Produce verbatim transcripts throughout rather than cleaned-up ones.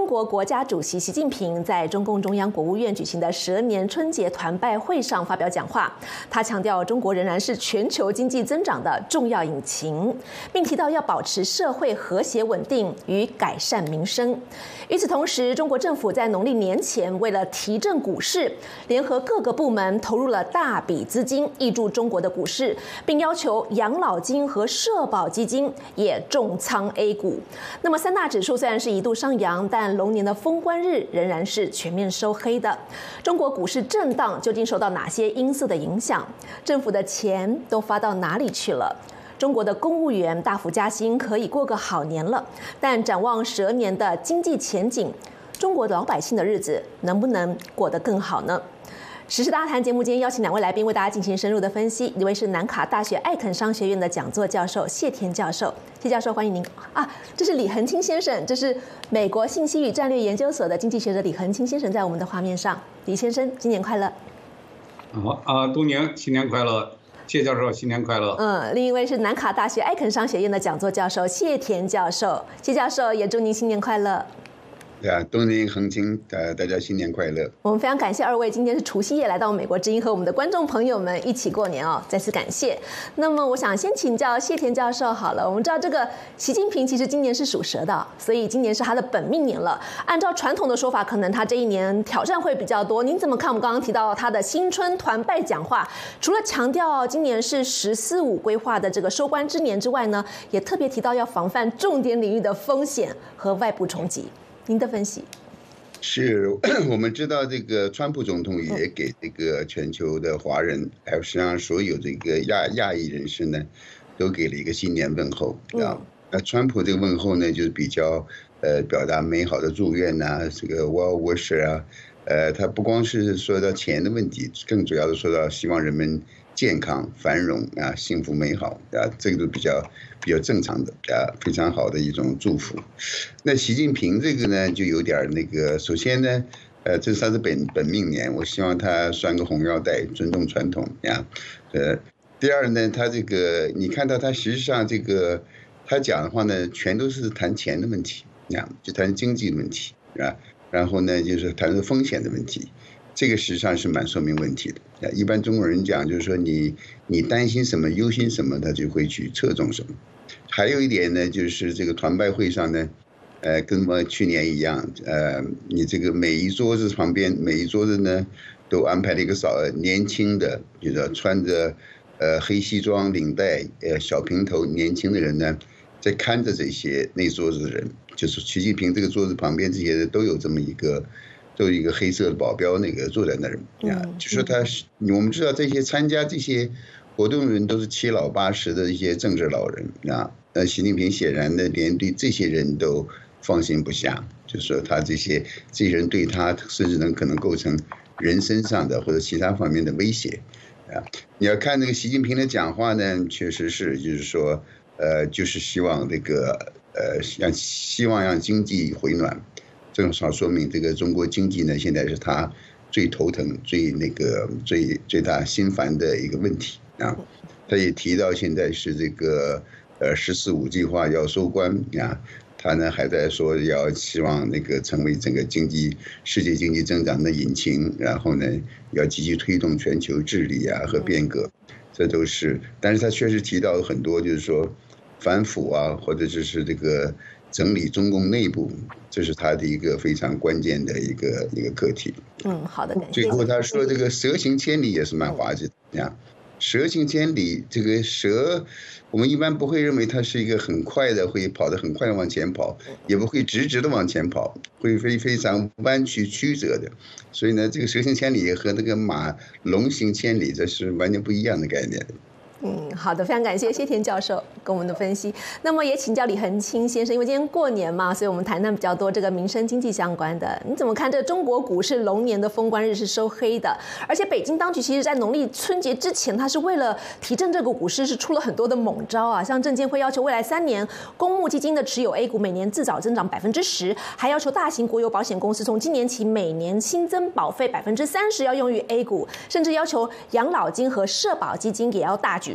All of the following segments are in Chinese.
中国国家主席习近平在中共中央国务院举行的蛇年春节团拜会上发表讲话，他强调中国仍然是全球经济增长的重要引擎，并提到要保持社会和谐稳定与改善民生。与此同时，中国政府在农历年前为了提振股市，联合各个部门投入了大笔资金挹注中国的股市，并要求养老金和社保基金也重仓 A 股。那么三大指数虽然是一度上扬，但龙年的封关日仍然是全面收黑的。中国股市震荡究竟受到哪些因素的影响？政府的钱都发到哪里去了？中国的公务员大幅加薪，可以过个好年了。但展望蛇年的经济前景，中国老百姓的日子能不能过得更好呢？时事大谈节目今天邀请两位来宾为大家进行深入的分析，一位是南卡大学艾肯商学院的讲座教授谢田教授，谢教授欢迎您啊！这是李恒清先生，这是美国信息与战略研究所的经济学者李恒清先生在我们的画面上，李先生新年快乐！ 好啊，东宁新年快乐！谢教授新年快乐！ 嗯，另一位是南卡大学艾肯商学院的讲座教授谢田教授，谢教授也祝您新年快乐。 对啊，东宁恒清，呃，大家新年快乐！ 我们非常感谢二位今天是除夕夜来到美国之音和我们的观众朋友们一起过年哦，再次感谢。那么我想先请教谢田教授好了，我们知道这个习近平其实今年是属蛇的，所以今年是他的本命年了。按照传统的说法，可能他这一年挑战会比较多。您怎么看我们刚刚提到他的新春团拜讲话？除了强调今年是“十四五”规划的这个收官之年之外呢，也特别提到要防范重点领域的风险和外部冲击。您的分析是，我们知道这个川普总统也给这个全球的华人，还有实际上所有这个亚亚裔人士呢，都给了一个新年问候啊。那川普这个问候呢，就是比较呃表达美好的祝愿呐，这个 well wisher 啊，呃，他不光是说到钱的问题，更主要的说到希望人们健康、繁荣啊、幸福美好啊，这个都比较比较正常的啊，非常好的一种祝福。那习近平这个呢，就有点那个，首先呢，呃，这是他的本本命年，我希望他拴个红腰带，尊重传统呀。呃，第二呢，他这个你看到他实际上这个他讲的话呢，全都是谈钱的问题呀，就谈经济的问题啊，然后呢，就是谈风险的问题。这个实际上是蛮说明问题的。一般中国人讲，就是说你你担心什么、忧心什么，他就会去侧重什么。还有一点呢，就是这个团拜会上呢，呃，跟我们去年一样，呃，你这个每一桌子旁边，每一桌子呢，都安排了一个少年轻的，就是穿着呃黑西装、领带、呃小平头年轻的人呢，在看着这些那桌子的人，就是习近平这个桌子旁边这些人都有这么一个。都有一个黑色的保镖，那个坐在那儿啊，就说他是我们知道这些参加这些活动的人都是七老八十的一些政治老人啊。那习近平显然的连对这些人都放心不下，就说他这些这些人对他甚至能可能构成人身上的或者其他方面的威胁啊。你要看这个习近平的讲话呢，确实是就是说呃，就是希望这个呃让希望让经济回暖。正好说明这个中国经济呢，现在是他最头疼、最那个、最最大心烦的一个问题啊。他也提到现在是这个呃“十四五”计划要收官啊，他呢还在说要希望那个成为整个经济世界经济增长的引擎，然后呢要积极推动全球治理啊和变革，这都是。但是他确实提到很多，就是说反腐啊，或者就是这个。整理中共内部，这是他的一个非常关键的一个一个课题。 嗯，好的，感谢。 最后他说这个蛇行千里也是蛮滑稽的呀。蛇行千里，这个蛇，我们一般不会认为它是一个很快的，会跑得很快的往前跑，也不会直直的往前跑，会非非常弯曲曲折的。所以呢，这个蛇行千里和那个马龙行千里，这是完全不一样的概念。 嗯，好的，非常感谢谢田教授跟我们的分析。那么也请教李恒清先生，因为今天过年嘛，所以我们谈谈比较多这个民生经济相关的。你怎么看这中国股市龙年的封关日是收黑的？而且北京当局其实在农历春节之前，它是为了提振这个股市，是出了很多的猛招啊，像证监会要求未来三年公募基金的持有 A 股每年至少增长百分之十，还要求大型国有保险公司从今年起每年新增保费百分之三十要用于 A 股，甚至要求养老金和社保基金也要大举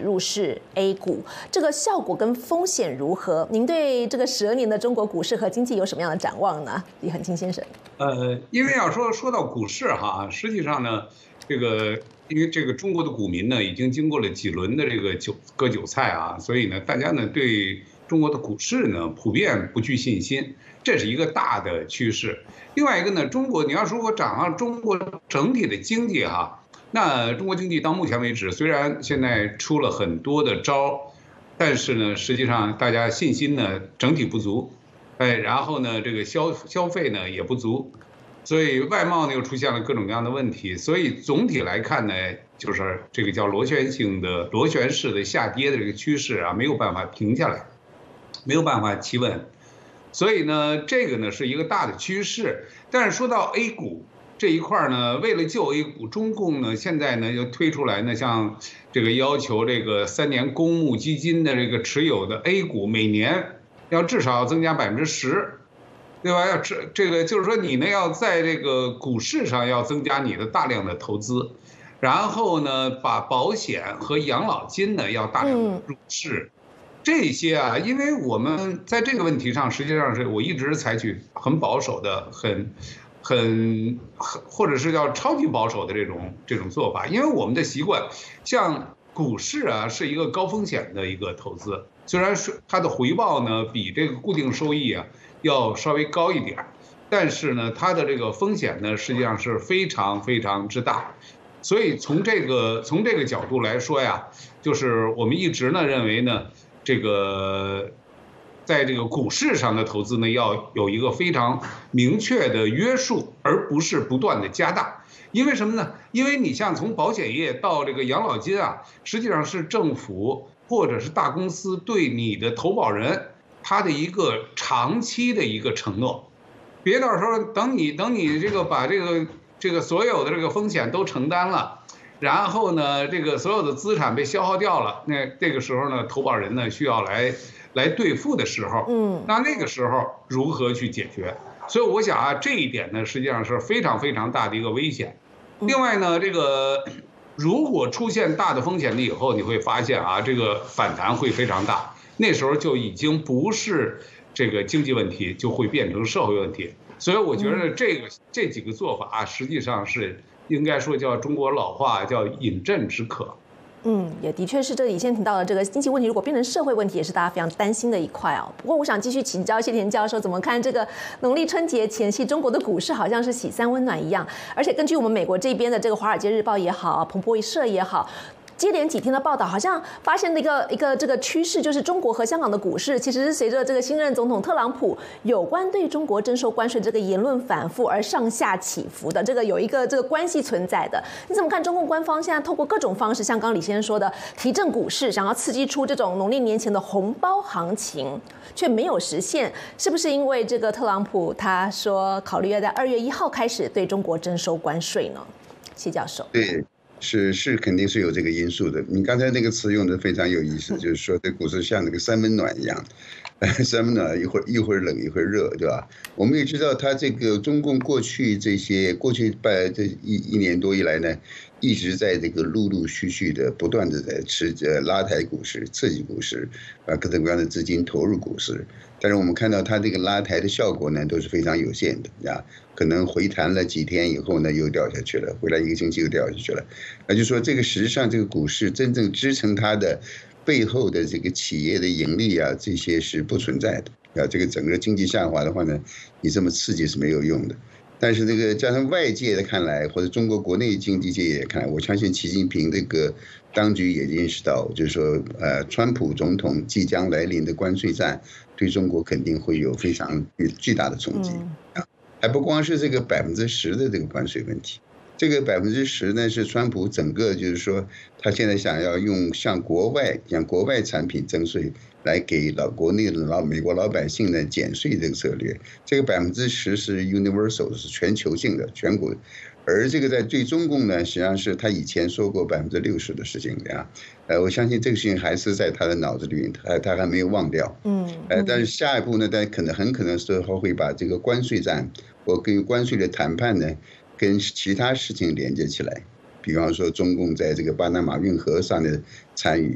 入市 A 股，这个效果跟风险如何？您对这个十二年的中国股市和经济有什么样的展望呢？李恒清先生。 呃，因为要说说到股市哈，实际上呢，这个因为这个中国的股民呢，已经经过了几轮的这个韭割韭菜啊，所以呢，大家呢对中国的股市呢普遍不具信心，这是一个大的趋势。另外一个呢，中国你要说我展望中国整体的经济哈。那中国经济到目前为止，虽然现在出了很多的招，但是呢，实际上大家信心呢整体不足，哎，然后呢，这个消消费呢也不足，所以外贸呢又出现了各种各样的问题，所以总体来看呢，就是这个叫螺旋性的螺旋式的下跌的这个趋势啊，没有办法停下来，没有办法企稳，所以呢，这个呢是一个大的趋势。但是说到 A 股这一块呢，为了救 A 股，中共呢现在呢又推出来呢，像这个要求这个三年公募基金的这个持有的 A 股每年要至少增加百分之十，对吧？要这这个就是说你呢要在这个股市上要增加你的大量的投资，然后呢把保险和养老金呢要大量的入市，这些啊，因为我们在这个问题上实际上是我一直采取很保守的很。很很或者是叫超级保守的这种这种做法，因为我们的习惯，像股市啊是一个高风险的一个投资，虽然是它的回报呢比这个固定收益啊要稍微高一点，但是呢它的这个风险呢实际上是非常非常之大，所以从这个从这个角度来说呀，就是我们一直呢认为呢这个。在这个股市上的投资呢，要有一个非常明确的约束，而不是不断的加大。因为什么呢？因为你像从保险业到这个养老金啊，实际上是政府或者是大公司对你的投保人他的一个长期的一个承诺。别到时候等你等你这个把这个这个所有的这个风险都承担了，然后呢，这个所有的资产被消耗掉了，那这个时候呢，投保人呢需要来。来兑付的时候，嗯，那那个时候如何去解决？所以我想啊，这一点呢，实际上是非常非常大的一个危险。另外呢，这个如果出现大的风险了以后，你会发现啊，这个反弹会非常大。那时候就已经不是这个经济问题，就会变成社会问题。所以我觉得这个这几个做法啊，实际上是应该说叫中国老话叫饮鸩止渴。 嗯，也的确是这里先提到的这个经济问题，如果变成社会问题，也是大家非常担心的一块哦。不过我想继续请教谢田教授，怎么看这个农历春节前夕，中国的股市好像是喜三温暖一样，而且根据我们美国这边的这个《华尔街日报》也好，彭博社也好。接连几天的报道，好像发现了一个一个这个趋势，就是中国和香港的股市其实是随着这个新任总统特朗普有关对中国征收关税这个言论反复而上下起伏的，这个有一个这个关系存在的。你怎么看中共官方现在透过各种方式，像刚刚李先生说的，提振股市，想要刺激出这种农历年前的红包行情，却没有实现，是不是因为这个特朗普他说考虑要在二月一号开始对中国征收关税呢？谢教授。 对。是是，肯定是有这个因素的。你刚才那个词用的非常有意思，就是说这股市像那个三温暖一样，三温暖一会儿一会儿冷一会儿热，对吧？我们也知道，它这个中共过去这些过去半这一一年多以来呢，一直在这个陆陆续续的不断的在持呃拉抬股市、刺激股市，把各种各样的资金投入股市。但是我们看到它这个拉抬的效果呢，都是非常有限的呀。可能回弹了几天以后呢，又掉下去了，回来一个星期又掉下去了。那就说这个实际上这个股市真正支撑它的背后的这个企业的盈利啊，这些是不存在的啊。这个整个经济下滑的话呢，你这么刺激是没有用的。但是这个加上外界的看来，或者中国国内经济界也看来，我相信习近平这个当局也认识到，就是说，呃，川普总统即将来临的关税战，对中国肯定会有非常巨大的冲击啊。还不光是这个百分之十的这个关税问题，这个百分之十呢是川普整个就是说，他现在想要用向国外向国外产品征税，来给老国内的老美国老百姓呢减税这个策略。这个百分之十是 universal 是全球性的全国，而这个在对中共呢，实际上是他以前说过百分之六十的事情啊。呃，我相信这个事情还是在他的脑子里，他他还没有忘掉。嗯。呃，但是下一步呢，他可能很可能是他会把这个关税战或跟关税的谈判呢，跟其他事情连接起来。比方说，中共在这个巴拿马运河上的参与，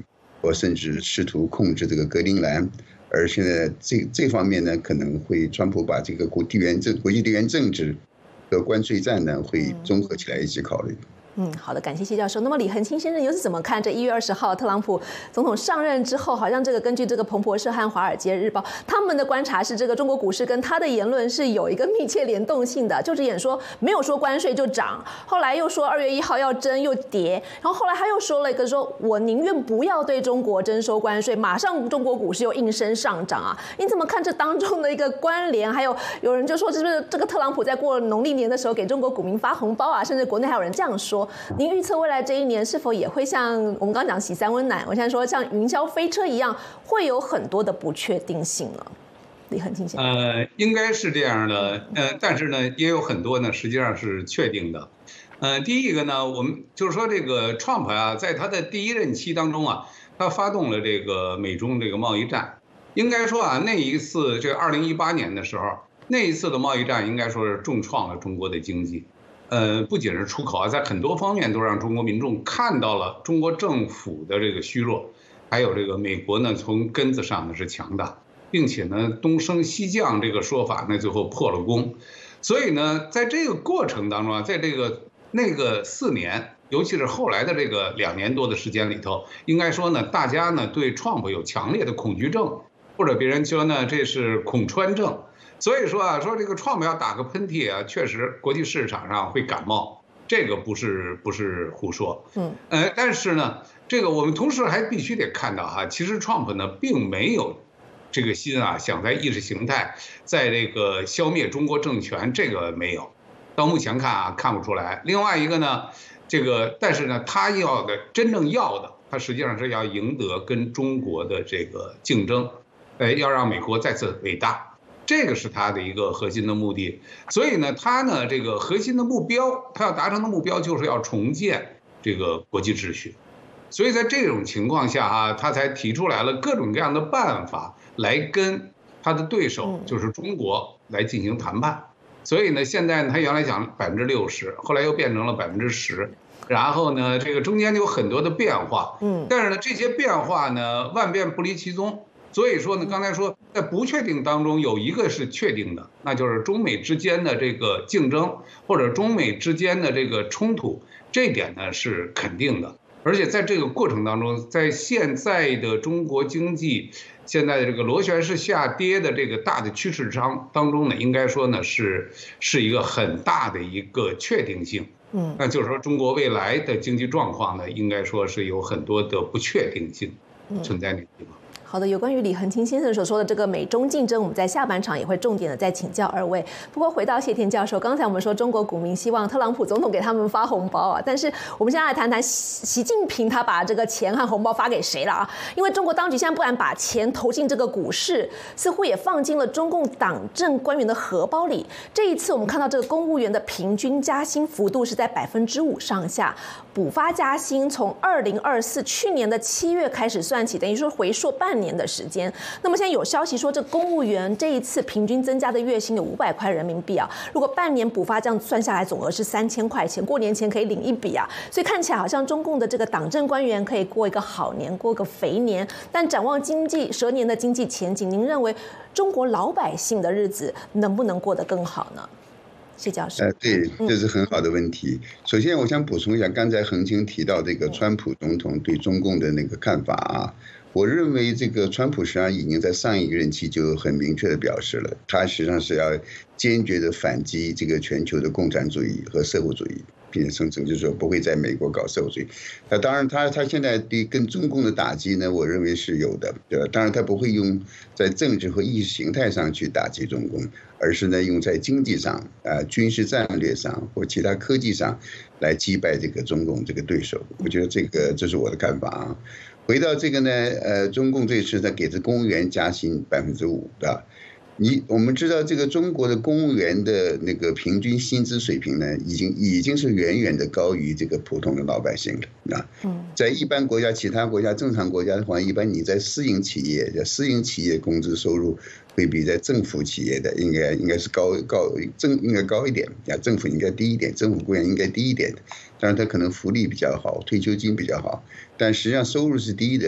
或甚至试图控制这个格陵兰。而现在这这方面呢，可能会川普把这个国地缘政、国际地缘政治和关税战呢，会综合起来一起考虑。 嗯，好的，感谢谢教授。那么李恒清先生又是怎么看这一月二十号特朗普总统上任之后，好像这个根据这个彭博社和华尔街日报他们的观察是，这个中国股市跟他的言论是有一个密切联动性的，就只演说没有说关税就涨，后来又说二月一号要征又跌，然后后来他又说了一个说我宁愿不要对中国征收关税，马上中国股市又应声上涨啊。你怎么看这当中的一个关联？还有有人就说，是不是这个特朗普在过农历年的时候给中国股民发红包啊？甚至国内还有人这样说。您预测未来这一年是否也会像我们刚刚讲洗三温暖，我现在说像云霄飞车一样，会有很多的不确定性呢？李恒清先生， 呃，应该是这样的，呃，但是呢，也有很多呢，实际上是确定的。呃，第一个呢，我们就是说这个 Trump 啊，在他的第一任期当中啊，他发动了这个美中这个贸易战。应该说啊，那一次这个二零一八年的时候，那一次的贸易战应该说是重创了中国的经济。呃，不仅是出口啊，在很多方面都让中国民众看到了中国政府的这个虚弱，还有这个美国呢从根子上呢是强大，并且呢东升西降这个说法呢最后破了功。所以呢，在这个过程当中啊，在这个那个四年，尤其是后来的这个两年多的时间里头，应该说呢，大家呢对 Trump 有强烈的恐惧症，或者别人说呢这是恐川症。所以说啊，说这个 Trump 要打个喷嚏啊，确实国际市场上会感冒，这个不是不是胡说。嗯，呃，但是呢，这个我们同时还必须得看到哈，其实 Trump 呢并没有这个心啊，想在意识形态，在这个消灭中国政权，这个没有，到目前看啊看不出来。另外一个呢，这个但是呢，他要的真正要的，他实际上是要赢得跟中国的这个竞争，呃，要让美国再次伟大。这个是他的一个核心的目的，所以呢，他呢这个核心的目标，他要达成的目标就是要重建这个国际秩序，所以在这种情况下啊，他才提出来了各种各样的办法来跟他的对手就是中国来进行谈判。所以呢，现在他原来讲百分之六十，后来又变成了百分之十，然后呢，这个中间有很多的变化，嗯，但是呢，这些变化呢，万变不离其宗。所以说呢，刚才说在不确定当中有一个是确定的，那就是中美之间的这个竞争或者中美之间的这个冲突，这点呢是肯定的。而且在这个过程当中，在现在的中国经济现在的这个螺旋式下跌的这个大的趋势当当中呢，应该说呢是是一个很大的一个确定性。嗯，那就是说中国未来的经济状况呢，应该说是有很多的不确定性存在那个地方。 好的，有关于李恒清先生所说的这个美中竞争，我们在下半场也会重点的再请教二位。不过回到谢田教授，刚才我们说中国股民希望特朗普总统给他们发红包啊，但是我们现在来谈谈习近平他把这个钱和红包发给谁了啊？因为中国当局现在不敢把钱投进这个股市，似乎也放进了中共党政官员的荷包里。这一次我们看到这个公务员的平均加薪幅度是在百分之五上下，补发加薪从二零二四去年的七月开始算起，等于说回溯半年的时间。那么现在有消息说，这公务员这一次平均增加的月薪有五百块人民币啊。如果半年补发这样算下来，总额是三千块钱，过年前可以领一笔啊。所以看起来好像中共的这个党政官员可以过一个好年，过个肥年。但展望经济蛇年的经济前景，您认为中国老百姓的日子能不能过得更好呢？谢教授。 呃，对，这是很好的问题。嗯、首先，我想补充一下，刚才恒清提到这个川普总统对中共的那个看法啊。我认为这个川普实际上已经在上一个任期就很明确的表示了，他实际上是要坚决的反击这个全球的共产主义和社会主义，并且声称就是说不会在美国搞社会主义。那当然他，他他现在对跟中共的打击呢，我认为是有的，对吧？当然他不会用在政治和意识形态上去打击中共，而是呢用在经济上、啊军事战略上或其他科技上来击败这个中共这个对手。我觉得这个这是我的看法啊。回到这个呢，呃，中共这次呢给这公务员加薪百分之五的，你我们知道这个中国的公务员的那个平均薪资水平呢，已经已经是远远的高于这个普通的老百姓了啊。在一般国家、其他国家、正常国家的话，一般你在私营企业，私营企业工资收入会比在政府企业的应该应该是高高政应该高一点啊，政府应该低一点，政府雇员应该低一点。当然，它可能福利比较好，退休金比较好，但实际上收入是低的，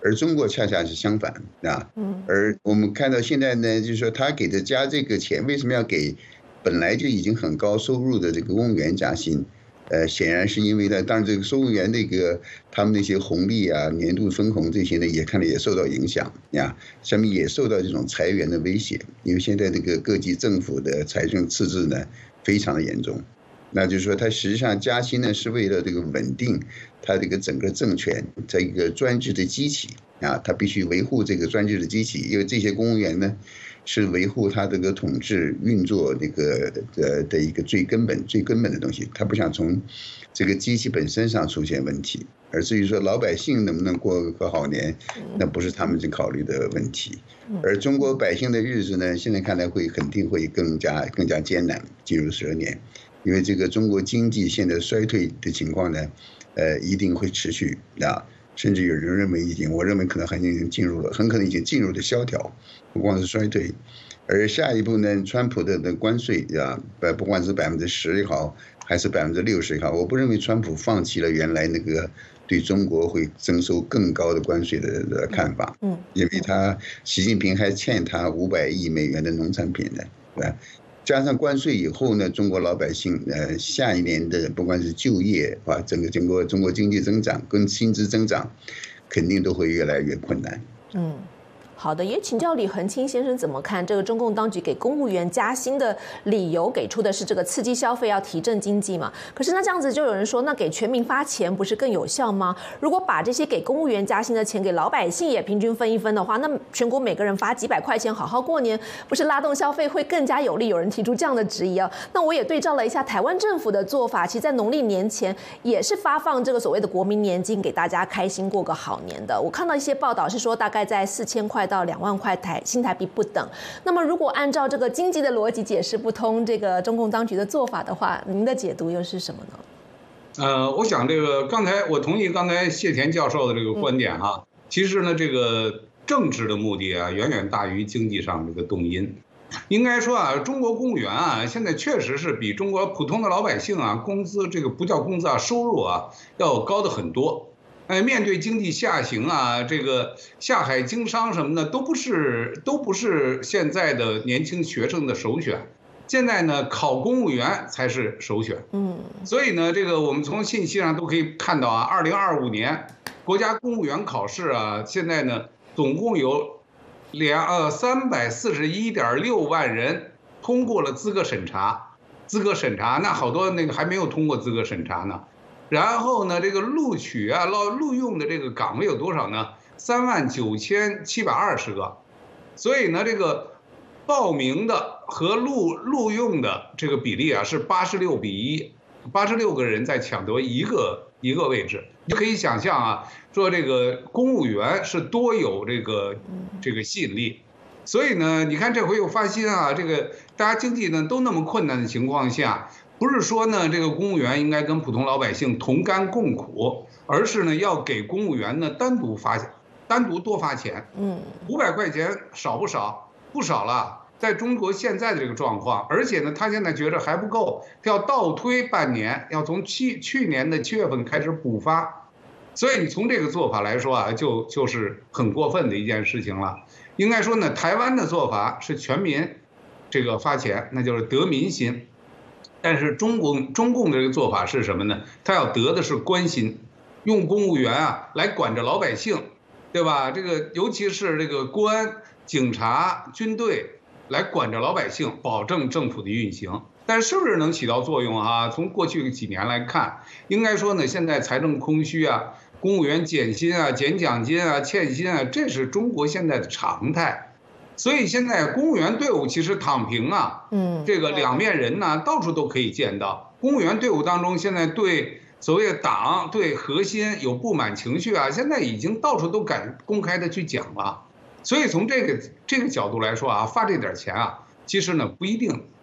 而中国恰恰是相反啊。而我们看到现在呢，就是说他给他加这个钱，为什么要给本来就已经很高收入的这个公务员加薪？呃，显然是因为呢，当然这个收务员那个他们那些红利啊、年度分红这些呢，也看来也受到影响呀，下面也受到这种裁员的威胁，因为现在这个各级政府的财政赤字呢非常的严重，那就是说他实际上加薪呢是为了这个稳定他这个整个政权这个专制的机器啊，他必须维护这个专制的机器，因为这些公务员呢。是维护他这个统治运作那个的的一个最根本、最根本的东西。他不想从这个机器本身上出现问题，而至于说老百姓能不能过个好年，那不是他们去考虑的问题。而中国百姓的日子呢，现在看来会肯定会更加更加艰难，进入蛇年，因为这个中国经济现在衰退的情况呢，呃，一定会持续啊。甚至有人认为已经，我认为可能很已经进入了，很可能已经进入了萧条，不光是衰退。而下一步呢，川普的的关税啊，不不管是百分之十也好，还是百分之六十也好，我不认为川普放弃了原来那个对中国会征收更高的关税的的看法。嗯，因为他习近平还欠他五百亿美元的农产品呢，对吧？加上关税以后呢，中国老百姓呃下一年的不管是就业啊，整个整个中国经济增长跟薪资增长，肯定都会越来越困难。 嗯。好的，也请教李恒清先生怎么看这个中共当局给公务员加薪的理由，给出的是这个刺激消费，要提振经济嘛？可是那这样子就有人说，那给全民发钱不是更有效吗？如果把这些给公务员加薪的钱给老百姓也平均分一分的话，那全国每个人发几百块钱，好好过年，不是拉动消费会更加有利？有人提出这样的质疑啊。那我也对照了一下台湾政府的做法，其实在农历年前也是发放这个所谓的国民年金，给大家开心过个好年的。我看到一些报道是说，大概在四千块到两万块台新台币不等。那么如果按照这个经济的逻辑解释不通这个中共当局的做法的话，您的解读又是什么呢？ 呃，我想这个刚才我同意刚才谢田教授的这个观点哈、啊。嗯、其实呢，这个政治的目的啊，远远大于经济上这个动因。应该说啊，中国公务员啊，现在确实是比中国普通的老百姓啊，工资这个不叫工资啊，收入啊要高的很多。哎，面对经济下行啊，这个下海经商什么的，都不是都不是现在的年轻学生的首选。现在呢，考公务员才是首选。嗯，所以呢，这个我们从信息上都可以看到啊，二零二五年国家公务员考试啊，现在呢总共有两呃三百四十一点六万人通过了资格审查，资格审查那好多那个还没有通过资格审查呢。然后呢，这个录取啊、录录用的这个岗位有多少呢？三万九千七百二十个。所以呢，这个报名的和录录用的这个比例啊是八十六比一，八十六个人在抢夺一个一个位置。你就可以想象啊，说这个公务员是多有这个这个吸引力。所以呢，你看这回又发新啊，这个大家经济呢都那么困难的情况下。不是说呢，这个公务员应该跟普通老百姓同甘共苦，而是呢要给公务员呢单独发，单独多发钱。嗯，五百块钱少不少？不少了，在中国现在的这个状况，而且呢，他现在觉得还不够，他要倒推半年，要从去去年的七月份开始补发。所以你从这个做法来说啊，就就是很过分的一件事情了。应该说呢，台湾的做法是全民这个发钱，那就是得民心。但是中共中共的这个做法是什么呢？他要得的是关心，用公务员啊来管着老百姓，对吧？这个尤其是这个公安、警察、军队来管着老百姓，保证政府的运行。但是是不是能起到作用啊？从过去几年来看，应该说呢，现在财政空虚啊，公务员减薪啊、减奖金啊、欠薪啊，这是中国现在的常态。所以现在公务员队伍其实躺平啊，嗯，这个两面人呢，到处都可以见到。公务员队伍当中，现在对所谓的党、对核心有不满情绪啊，现在已经到处都敢公开的去讲了。所以从这个这个角度来说啊，发这点钱啊，其实呢不一定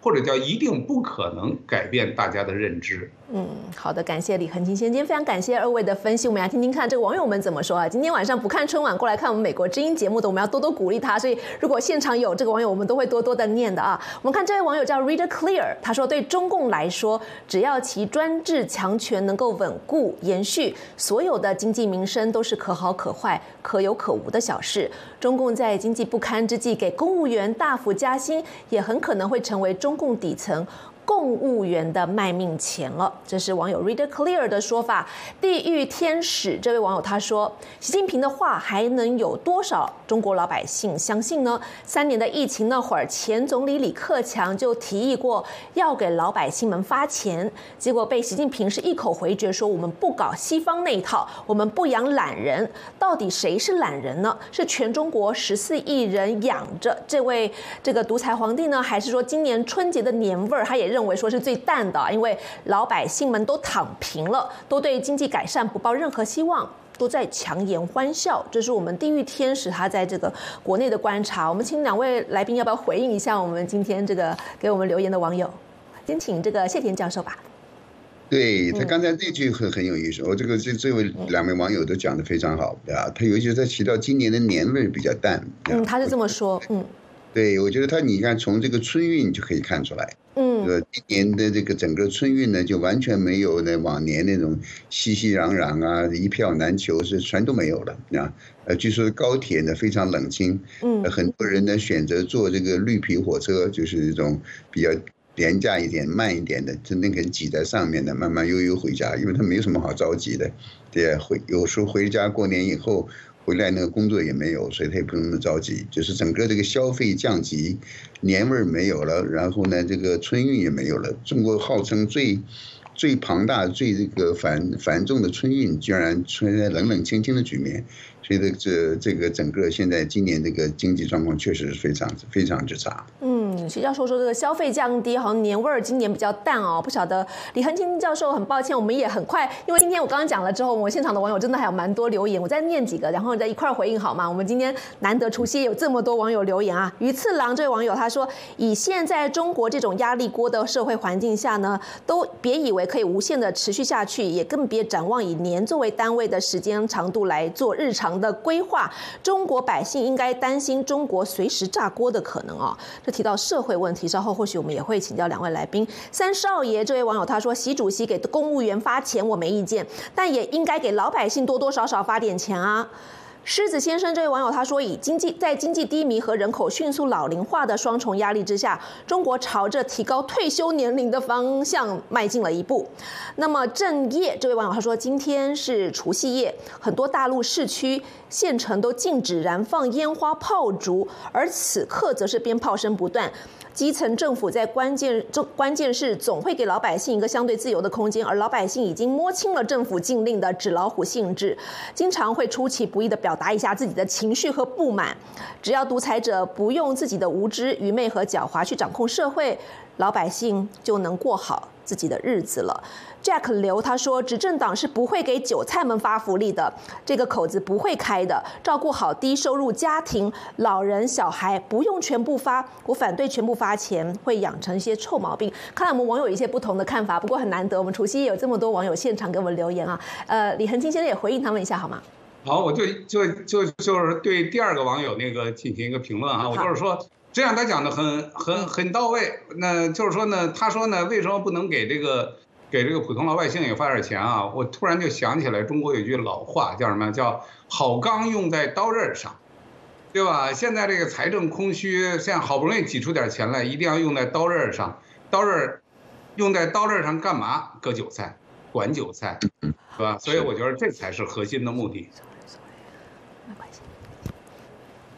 或者叫一定不可能改变大家的认知。 嗯，好的，感谢李恒清先生，今天非常感谢二位的分析。我们来听听看这个网友们怎么说啊。今天晚上不看春晚过来看我们美国之音节目的，我们要多多鼓励他。所以如果现场有这个网友，我们都会多多的念的啊。我们看这位网友叫 Reader Clear， 他说对中共来说，只要其专制强权能够稳固延续，所有的经济民生都是可好可坏、可有可无的小事。中共在经济不堪之际给公务员大幅加薪，也很可能会成为中共底层公务员的卖命钱了，这是网友 Reader Clear 的说法。地狱天使这位网友他说，习近平的话还能有多少中国老百姓相信呢？三年的疫情那会儿，前总理李克强就提议过要给老百姓们发钱，结果被习近平是一口回绝，说我们不搞西方那一套，我们不养懒人。到底谁是懒人呢？是全中国十四亿人养着这位这个独裁皇帝呢，还是说今年春节的年味儿他也认为说是最淡的，因为老百姓们都躺平了，都对经济改善不抱任何希望，都在强颜欢笑。这是我们地狱天使他在这个国内的观察。我们请两位来宾要不要回应一下我们今天这个给我们留言的网友？先请这个谢田教授吧。 对，他刚才这句很很有意思，我这个这这位两位网友都讲得非常好啊。他尤其是他提到今年的年味比较淡， 嗯，他是这么说，嗯。 对，我觉得他，你看从这个春运就可以看出来，嗯，呃，今年的这个整个春运呢，就完全没有呢往年那种熙熙攘攘啊，一票难求，是全都没有了啊。呃，据说高铁呢非常冷清，嗯，很多人呢选择坐这个绿皮火车，就是这种比较廉价一点、慢一点的，真的可以挤在上面的，慢慢悠悠回家，因为他没有什么好着急的，对，回有时候回家过年以后。回来那个工作也没有，所以他也不那么着急。就是整个这个消费降级，年味儿没有了，然后呢，这个春运也没有了。中国号称最最庞大、最这个繁繁重的春运，居然出现在冷冷清清的局面。所以这这这个整个现在今年这个经济状况确实是非常非常之差。 嗯，徐教授说这个消费降低，好像年味儿今年比较淡哦。不晓得李恒清教授，很抱歉，我们也很快，因为今天我刚刚讲了之后，我们现场的网友真的还有蛮多留言，我再念几个，然后再一块回应好吗？我们今天难得除夕有这么多网友留言啊。鱼次郎这位网友他说，以现在中国这种压力锅的社会环境下呢，都别以为可以无限的持续下去，也更别展望以年作为单位的时间长度来做日常的规划。中国百姓应该担心中国随时炸锅的可能哦。这提到社会问题，稍后或许我们也会请教两位来宾。三少爷这位网友他说，习主席给公务员发钱我没意见，但也应该给老百姓多多少少发点钱啊。狮子先生这位网友他说，以经济在经济低迷和人口迅速老龄化的双重压力之下，中国朝着提高退休年龄的方向迈进了一步。那么正业这位网友他说，今天是除夕夜，很多大陆市区县城都禁止燃放烟花炮竹，而此刻则是鞭炮声不断。基层政府在关键关键是总会给老百姓一个相对自由的空间，而老百姓已经摸清了政府禁令的纸老虎性质，经常会出其不意地表达一下自己的情绪和不满。只要独裁者不用自己的无知、愚昧和狡猾去掌控社会，老百姓就能过好自己的日子了。Jack 刘他说，执政党是不会给韭菜们发福利的，这个口子不会开的。照顾好低收入家庭、老人、小孩，不用全部发。我反对全部发钱，会养成一些臭毛病。看来我们网友有一些不同的看法，不过很难得，我们除夕夜有这么多网友现场给我们留言啊。呃，李恒清先生也回应他们一下好吗？ 好，我就就就就是对第二个网友那个进行一个评论啊，我就是说。这样他讲的很很很到位，那就是说呢，他说呢，为什么不能给这个给这个普通老百姓也发点钱啊？我突然就想起来，中国有句老话叫什么？叫好钢用在刀刃上，对吧？现在这个财政空虚，现在好不容易挤出点钱来，一定要用在刀刃上。刀刃用在刀刃上干嘛？割韭菜，管韭菜，是吧？所以我觉得这才是核心的目的。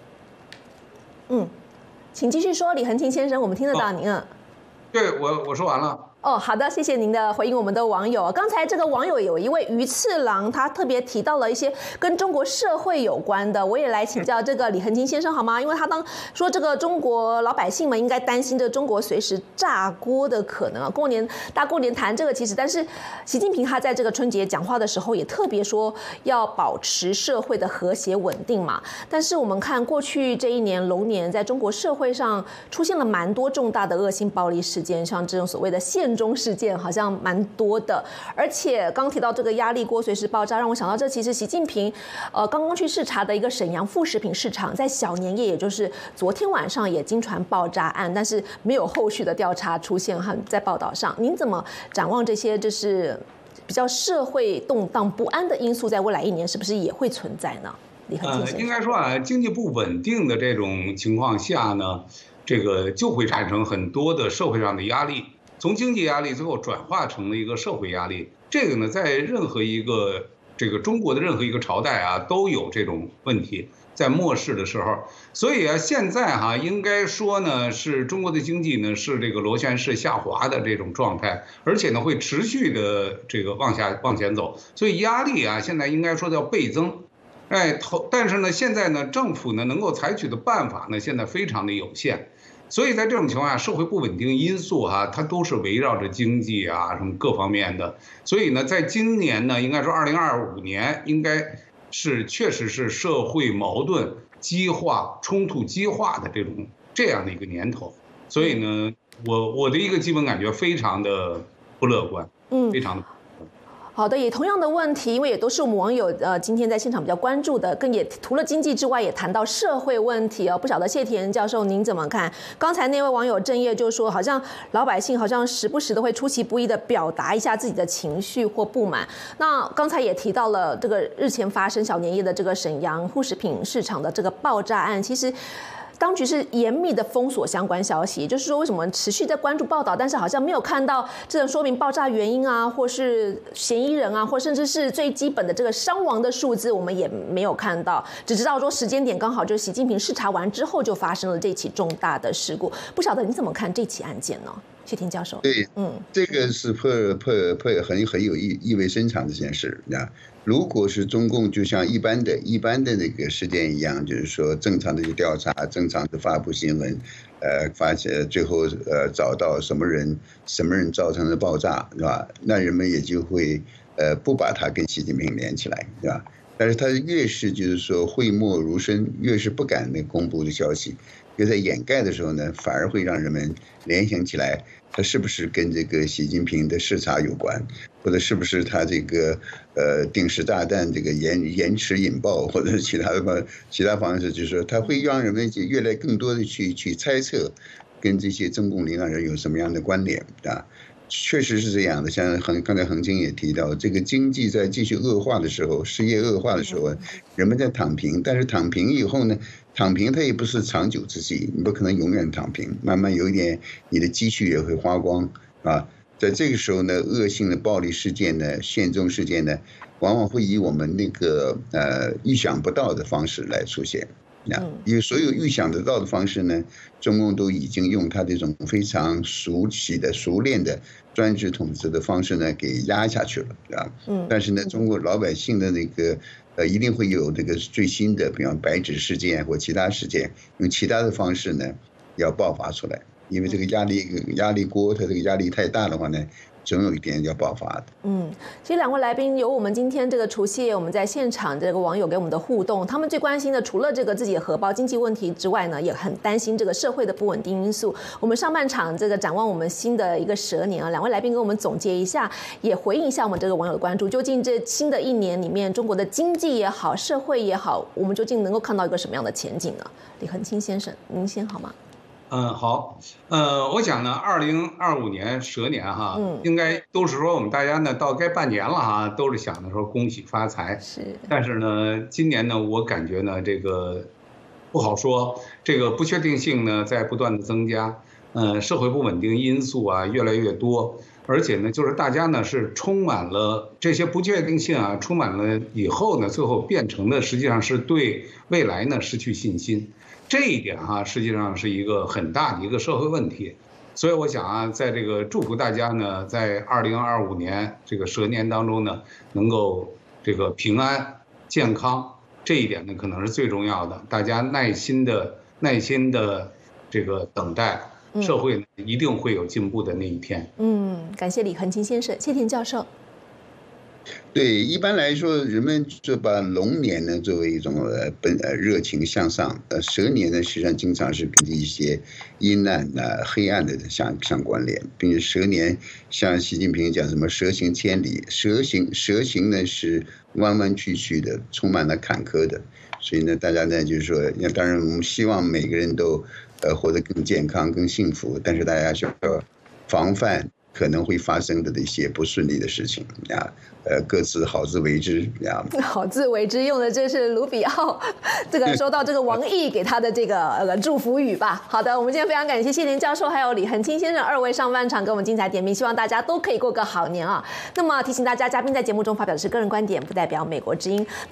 嗯。请继续说，李恒清先生，我们听得到您。嗯， 对我我说完了。 哦，好的，谢谢您的回应。我们的网友，刚才这个网友有一位鱼次郎，他特别提到了一些跟中国社会有关的，我也来请教这个李恒清先生好吗？因为他当说这个中国老百姓们应该担心这中国随时炸锅的可能啊。过年大过年谈这个，其实但是习近平他在这个春节讲话的时候也特别说要保持社会的和谐稳定嘛。但是我们看过去这一年龙年，在中国社会上出现了蛮多重大的恶性暴力事件，像这种所谓的县中事件好像蛮多的，而且刚提到这个压力锅随时爆炸，让我想到这其实习近平，呃，刚刚去视察的一个沈阳副食品市场，在小年夜，也就是昨天晚上也经传爆炸案，但是没有后续的调查出现哈，在报道上，您怎么展望这些就是比较社会动荡不安的因素，在未来一年是不是也会存在呢？李恒清先生， 呃，应该说啊，经济不稳定的这种情况下呢，这个就会产生很多的社会上的压力。从经济压力最后转化成了一个社会压力，这个呢，在任何一个这个中国的任何一个朝代啊，都有这种问题，在末世的时候，所以啊，现在哈、啊，应该说呢，是中国的经济呢是这个螺旋式下滑的这种状态，而且呢会持续的这个往下往前走，所以压力啊，现在应该说叫倍增，哎，头，但是呢，现在呢，政府呢能够采取的办法呢，现在非常的有限。所以在这种情况下，社会不稳定因素哈、啊，它都是围绕着经济啊什么各方面的。所以呢，在今年呢，应该说二零二五年应该是确实是社会矛盾激化、冲突激化的这种这样的一个年头。所以呢，我我的一个基本感觉非常的不乐观，嗯，非常的。 好的，也同样的问题，因为也都是我们网友呃今天在现场比较关注的，更也除了经济之外，也谈到社会问题哦。不晓得谢田教授您怎么看？刚才那位网友郑业就说，好像老百姓好像时不时的会出其不意的表达一下自己的情绪或不满。那刚才也提到了这个日前发生小年夜的这个沈阳副食品市场的这个爆炸案，其实当局是严密的封锁相关消息，也就是说，为什么持续在关注报道，但是好像没有看到这个说明爆炸原因啊，或是嫌疑人啊，或甚至是最基本的这个伤亡的数字，我们也没有看到，只知道说时间点刚好就是习近平视察完之后就发生了这起重大的事故。不晓得你怎么看这起案件呢？谢田教授。 对，嗯，这个是颇颇颇很很有意意味深长的这件事啊。如果是中共就像一般的一般的那个事件一样，就是说正常的去调查，正常的发布新闻，呃，发现最后呃找到什么人什么人造成的爆炸，是吧？那人们也就会呃不把它跟习近平连起来，对吧？但是他越是就是说讳莫如深，越是不敢那公布的消息，越在掩盖的时候呢，反而会让人们联想起来，他是不是跟这个习近平的视察有关，或者是不是他这个呃定时炸弹这个延延迟引爆，或者是其他的其他方式，就是说他会让人们越来更多的去去猜测，跟这些中共领导人有什么样的关联啊？确实是这样的，像恒刚才恒清也提到，这个经济在继续恶化的时候，失业恶化的时候，人们在躺平，但是躺平以后呢，躺平它也不是长久之计，你不可能永远躺平，慢慢有一点你的积蓄也会花光啊。在这个时候呢，恶性的暴力事件呢，县中事件呢，往往会以我们那个呃预想不到的方式来出现。因为所有预想得到的方式呢，中共都已经用他这种非常熟悉的、熟练的专制统治的方式呢，给压下去了，啊，但是呢，中国老百姓的那个呃，一定会有这个最新的，比方白纸事件或其他事件，用其他的方式呢，要爆发出来。因为这个压力压力锅，它这个压力太大的话呢，总有一天要爆发的。嗯， 其实两位来宾有我们今天这个除夕夜我们在现场这个网友给我们的互动，他们最关心的除了这个自己的荷包经济问题之外呢，也很担心这个社会的不稳定因素。我们上半场这个展望我们新的一个蛇年啊，两位来宾给我们总结一下，也回应一下我们这个网友的关注。究竟这新的一年里面，中国的经济也好，社会也好，我们究竟能够看到一个什么样的前景呢？李恒清先生，您先好吗？ 嗯，好，呃，我想呢，二零二五年蛇年哈，嗯，应该都是说我们大家呢到该半年了哈，都是想着说恭喜发财。是，但是呢，今年呢，我感觉呢，这个不好说，这个不确定性呢在不断的增加，呃，社会不稳定因素啊越来越多，而且呢，就是大家呢是充满了这些不确定性啊，充满了以后呢，最后变成的实际上是对未来呢失去信心。这一点哈、啊，实际上是一个很大的一个社会问题。 所以我想啊，在这个祝福大家呢，在二零二五年这个蛇年当中呢，能够这个平安健康，这一点呢可能是最重要的。大家耐心的耐心的这个等待，社会呢一定会有进步的那一天。 嗯，感谢李恒清先生，谢田教授。 对，一般来说，人们就把龙年呢作为一种呃本呃热情向上，呃蛇年呢实际上经常是跟一些阴暗啊、黑暗的相相关联，并且蛇年像习近平讲什么蛇行千里，蛇行蛇行呢是弯弯曲曲的，充满了坎坷的，所以呢，大家呢就是说，那当然我们希望每个人都呃活得更健康、更幸福，但是大家需要防范可能会发生的一些不顺利的事情啊，呃，各自好自为之啊。 好自为之，用的这是卢比奥，这个收到这个王毅给他的这个呃祝福语吧。好的，我们今天非常感谢谢田教授还有李恒清先生二位上半场给我们精彩点评，希望大家都可以过个好年啊。那么提醒大家，嘉宾在节目中发表的是个人观点，不代表美国之音。